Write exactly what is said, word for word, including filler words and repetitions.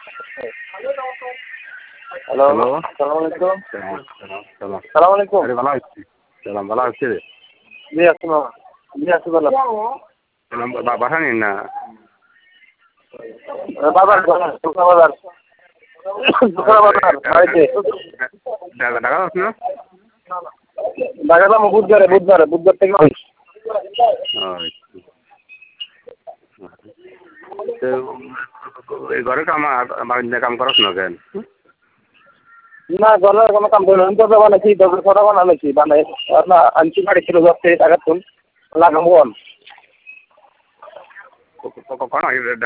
Hello hello সালাম আলাইকুম। সালাম সালাম সালাম আলাইকুম। আরে ভালো আছি সালাম ভালো আছি রে জি আছি মামা। জি আছি বলো। সালাম বা- বাসা নিন না বাজার বাজার শুকনা বাজার শুকনা বাজার বাড়িতে ঢাকা ঢাকা আস না ঢাকা যাবো বুধবারে বুধবারে বুধবার থেকে ওই তো এই ঘরে কাম বাড়িতে কাম করস না কেন না জলের কোনো কাম করি না তো বানাইছি দশের ছটা বানাইছি বানাই না আনছি বাড়ি ছিল দশ থেকে টাকা তুল লাগাবো কখন